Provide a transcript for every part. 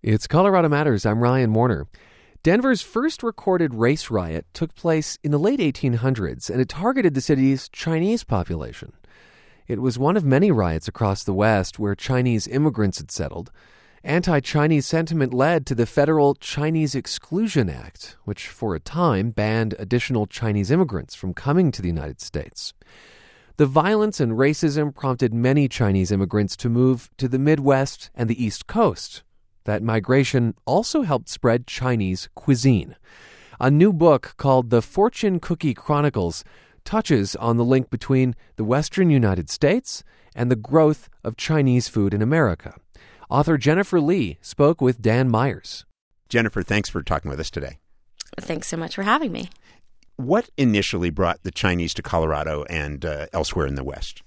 It's Colorado Matters. I'm Ryan Warner. Denver's first recorded race riot took place in the late 1800s, and it targeted the city's Chinese population. It was one of many riots across the West where Chinese immigrants had settled. Anti-Chinese sentiment led to the Federal Chinese Exclusion Act, which for a time banned additional Chinese immigrants from coming to the United States. The violence and racism prompted many Chinese immigrants to move to the Midwest and the East Coast. That migration also helped spread Chinese cuisine. A new book called The Fortune Cookie Chronicles touches on the link between the Western United States and the growth of Chinese food in America. Author Jennifer Lee spoke with Dan Myers. Jennifer, thanks for talking with us today. Thanks so much for having me. What initially brought the Chinese to Colorado and elsewhere in the West?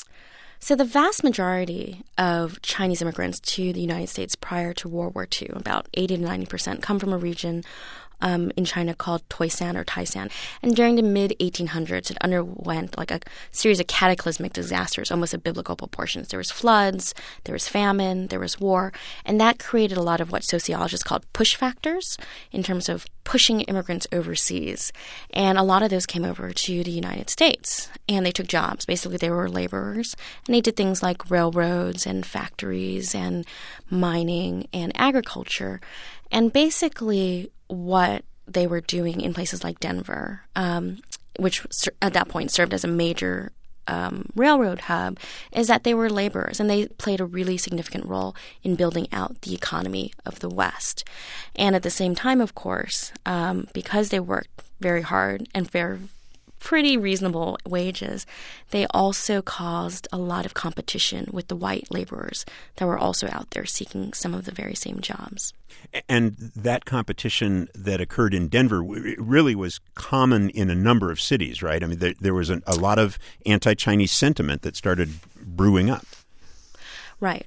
So the vast majority of Chinese immigrants to the United States prior to World War II, about 80 to 90%, come from a region in China called Toisan or Taisan. And during the mid-1800s, it underwent like a series of cataclysmic disasters, almost of biblical proportions. There was floods, there was famine, there was war, and that created a lot of what sociologists call push factors in terms of pushing immigrants overseas. And a lot of those came over to the United States, and they took jobs. Basically, they were laborers, and they did things like railroads and factories and mining and agriculture. And basically, what they were doing in places like Denver, which at that point served as a major railroad hub, is that they were laborers, and they played a really significant role in building out the economy of the West. And at the same time, of course, because they worked very hard and pretty reasonable wages, they also caused a lot of competition with the white laborers that were also out there seeking some of the very same jobs. And that competition that occurred in Denver really was common in a number of cities, right? I mean, there was a lot of anti-Chinese sentiment that started brewing up. Right.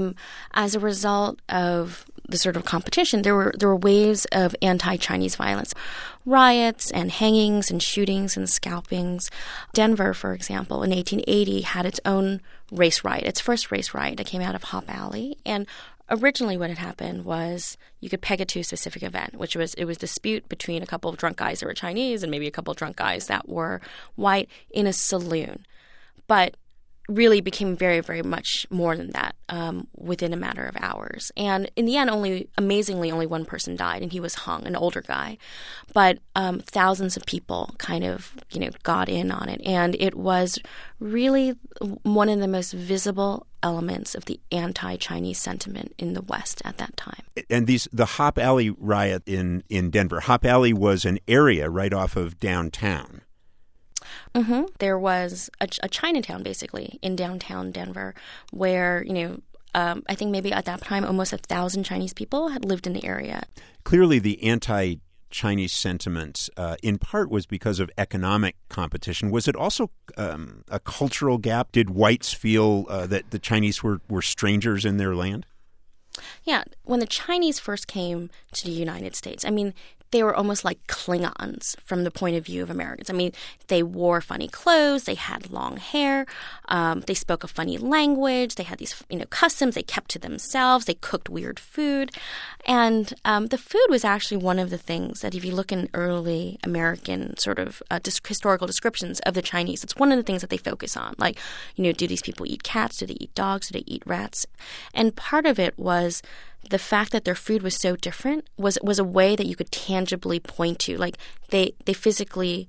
As a result of the sort of competition, there were waves of anti-Chinese violence, riots and hangings and shootings and scalpings. Denver, for example, in 1880 had its own race riot, its first race riot that came out of Hop Alley. And originally what had happened was you could peg it to a specific event, which was a dispute between a couple of drunk guys that were Chinese and maybe a couple of drunk guys that were white in a saloon. But really became very, very much more than that within a matter of hours. And in the end, amazingly, only one person died, and he was hung, an older guy. But thousands of people kind of, got in on it. And it was really one of the most visible elements of the anti-Chinese sentiment in the West at that time. And the Hop Alley riot in Denver, Hop Alley was an area right off of downtown. Mm-hmm. There was a Chinatown, basically, in downtown Denver where, I think maybe at that time almost 1,000 Chinese people had lived in the area. Clearly, the anti-Chinese sentiment in part was because of economic competition. Was it also a cultural gap? Did whites feel that the Chinese were strangers in their land? Yeah. When the Chinese first came to the United States, they were almost like Klingons from the point of view of Americans. They wore funny clothes. They had long hair. They spoke a funny language. They had these, customs they kept to themselves. They cooked weird food. And the food was actually one of the things that if you look in early American sort of historical descriptions of the Chinese, it's one of the things that they focus on. Like, do these people eat cats? Do they eat dogs? Do they eat rats? And part of it was the fact that their food was so different was a way that you could tangibly point to. Like they physically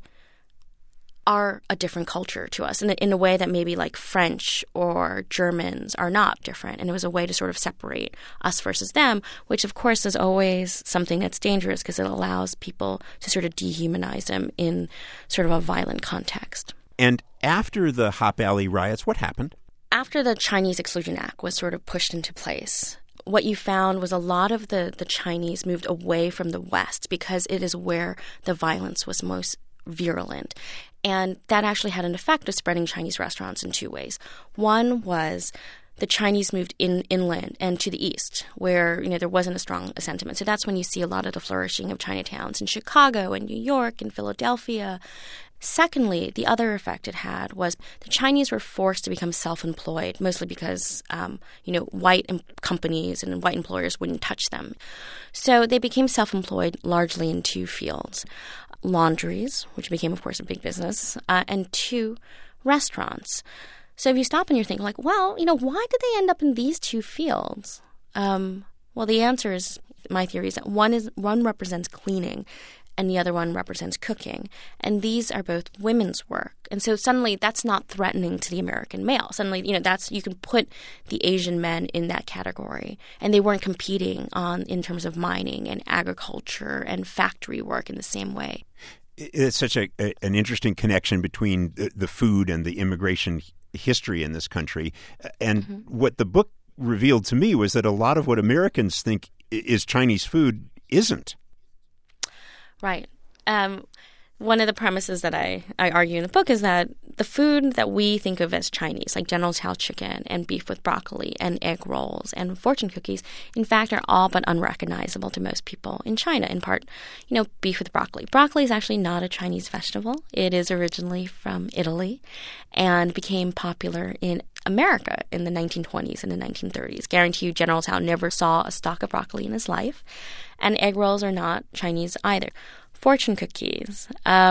are a different culture to us in a way that maybe like French or Germans are not different. And it was a way to sort of separate us versus them, which of course is always something that's dangerous because it allows people to sort of dehumanize them in sort of a violent context. And after the Hop Alley riots, what happened? After the Chinese Exclusion Act was sort of pushed into place, what you found was a lot of the Chinese moved away from the West because it is where the violence was most virulent. And that actually had an effect of spreading Chinese restaurants in two ways. One was the Chinese moved inland and to the east, where there wasn't a strong sentiment. So that's when you see a lot of the flourishing of Chinatowns in Chicago and New York and Philadelphia. Secondly, the other effect it had was the Chinese were forced to become self-employed, mostly because, white companies and white employers wouldn't touch them. So they became self-employed largely in two fields: laundries, which became, of course, a big business, and two, restaurants. So if you stop and you think, why did they end up in these two fields? Well, the answer is, my theory is that one represents cleaning and the other one represents cooking. And these are both women's work. And so suddenly that's not threatening to the American male. Suddenly, you can put the Asian men in that category. And they weren't competing in terms of mining and agriculture and factory work in the same way. It's such an interesting connection between the food and the immigration history in this country. And what the book revealed to me was that a lot of what Americans think is Chinese food isn't. Right. One of the premises that I argue in the book is that the food that we think of as Chinese, like General Tso chicken and beef with broccoli and egg rolls and fortune cookies, in fact, are all but unrecognizable to most people in China. In part, beef with broccoli. Broccoli is actually not a Chinese vegetable. It is originally from Italy and became popular in America in the 1920s and the 1930s. Guarantee you General Tso never saw a stalk of broccoli in his life. And egg rolls are not Chinese either. Fortune cookies.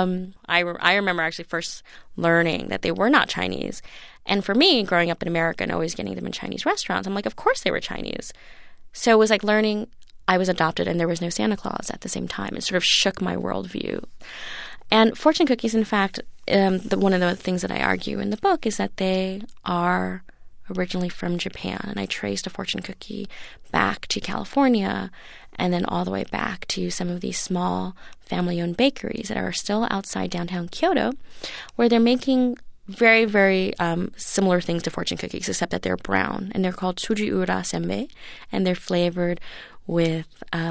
I remember actually first learning that they were not Chinese. And for me, growing up in America and always getting them in Chinese restaurants, I'm like, of course they were Chinese. So it was like learning I was adopted and there was no Santa Claus at the same time. It sort of shook my worldview. And fortune cookies, in fact, one of the things that I argue in the book is that they are originally from Japan. And I traced a fortune cookie back to California and then all the way back to some of these small family-owned bakeries that are still outside downtown Kyoto, where they're making very, very similar things to fortune cookies, except that they're brown. And they're called Tsujiura Senbei, and they're flavored with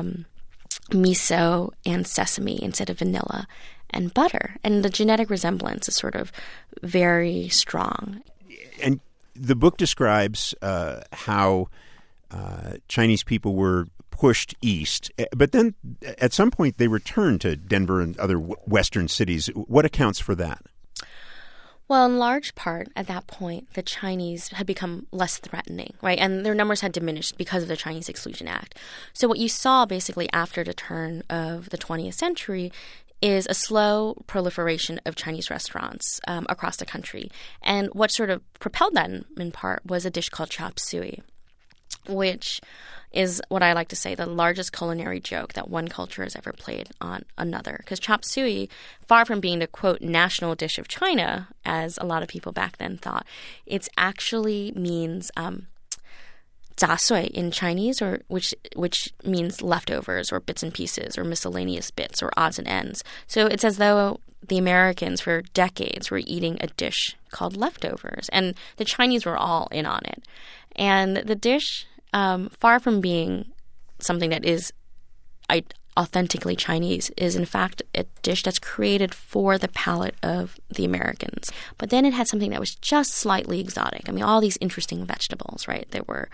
miso and sesame instead of vanilla and butter. And the genetic resemblance is sort of very strong. And the book describes how Chinese people were pushed east, but then at some point they returned to Denver and other Western cities. What accounts for that? Well, in large part, at that point, the Chinese had become less threatening, right? And their numbers had diminished because of the Chinese Exclusion Act. So what you saw basically after the turn of the 20th century is a slow proliferation of Chinese restaurants across the country. And what sort of propelled that in part was a dish called chop suey, which is what I like to say the largest culinary joke that one culture has ever played on another. Because chop suey, far from being the, quote, national dish of China, as a lot of people back then thought, it actually means jia sui in Chinese, or which means leftovers or bits and pieces or miscellaneous bits or odds and ends. So it's as though the Americans for decades were eating a dish called leftovers, and the Chinese were all in on it. And the dish, far from being something that is authentically Chinese, is in fact a dish that's created for the palate of the Americans. But then it had something that was just slightly exotic. I mean, all these interesting vegetables, right? There were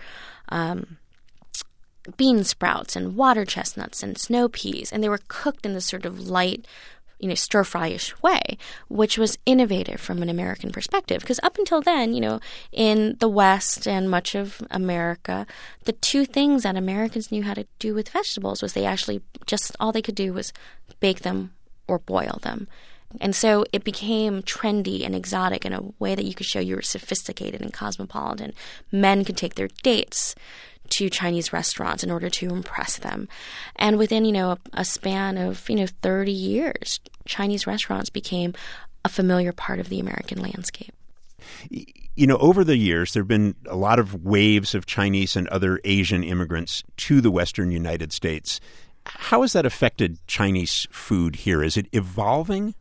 bean sprouts and water chestnuts and snow peas, and they were cooked in this sort of light, stir-fry-ish way, which was innovative from an American perspective. Because up until then, in the West and much of America, the two things that Americans knew how to do with vegetables was they actually just all they could do was bake them or boil them. And so it became trendy and exotic in a way that you could show you were sophisticated and cosmopolitan. Men could take their dates to Chinese restaurants in order to impress them. And within, a span of, 30 years, Chinese restaurants became a familiar part of the American landscape. Over the years, there have been a lot of waves of Chinese and other Asian immigrants to the Western United States. How has that affected Chinese food here? Is it evolving?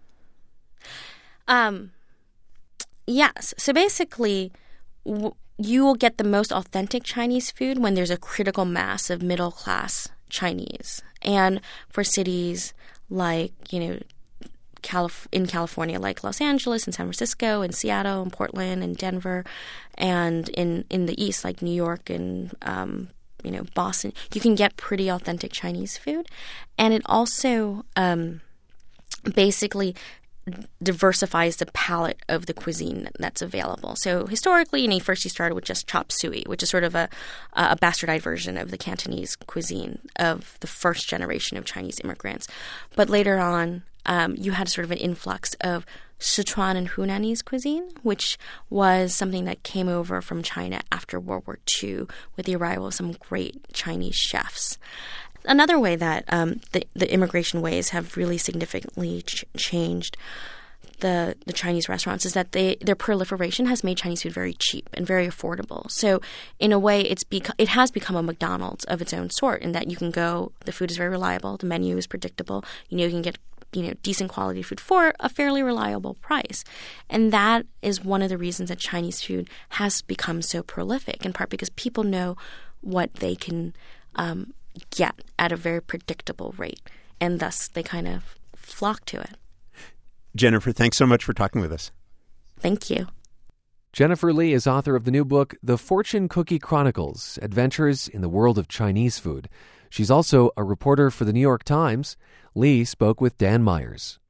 Yes. So basically, you will get the most authentic Chinese food when there's a critical mass of middle-class Chinese. And for cities like, in California, like Los Angeles and San Francisco and Seattle and Portland and Denver, and in the East, like New York and Boston, you can get pretty authentic Chinese food. And it also basically diversifies the palette of the cuisine that's available. So historically, first you started with just chop suey, which is sort of a bastardized version of the Cantonese cuisine of the first generation of Chinese immigrants. But later on, you had sort of an influx of Sichuan and Hunanese cuisine, which was something that came over from China after World War II with the arrival of some great Chinese chefs. Another way that the immigration ways have really significantly changed the Chinese restaurants is that their proliferation has made Chinese food very cheap and very affordable. So in a way, it has become a McDonald's of its own sort in that you can go, the food is very reliable, the menu is predictable, you can get decent quality food for a fairly reliable price. And that is one of the reasons that Chinese food has become so prolific, in part because people know what they can get at a very predictable rate, and thus they kind of flock to it. Jennifer, thanks so much for talking with us. Thank you. Jennifer Lee is author of the new book, The Fortune Cookie Chronicles: Adventures in the World of Chinese Food. She's also a reporter for the New York Times. Lee spoke with Dan Myers.